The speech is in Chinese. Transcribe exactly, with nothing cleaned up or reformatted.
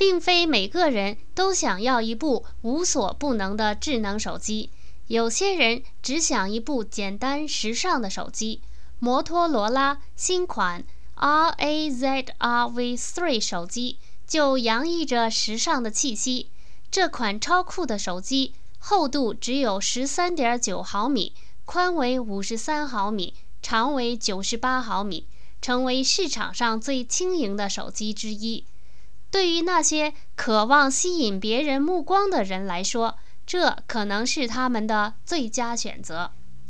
并非每个人都想要一部无所不能的智能手机，有些人只想一部简单时尚的手机。摩托罗拉新款 R A Z R V 三 手机就洋溢着时尚的气息。这款超酷的手机厚度只有 十三点九毫米，宽为五十三毫米，长为九十八毫米，成为市场上最轻盈的手机之一。对于那些渴望吸引别人目光的人来说，这可能是他们的最佳选择。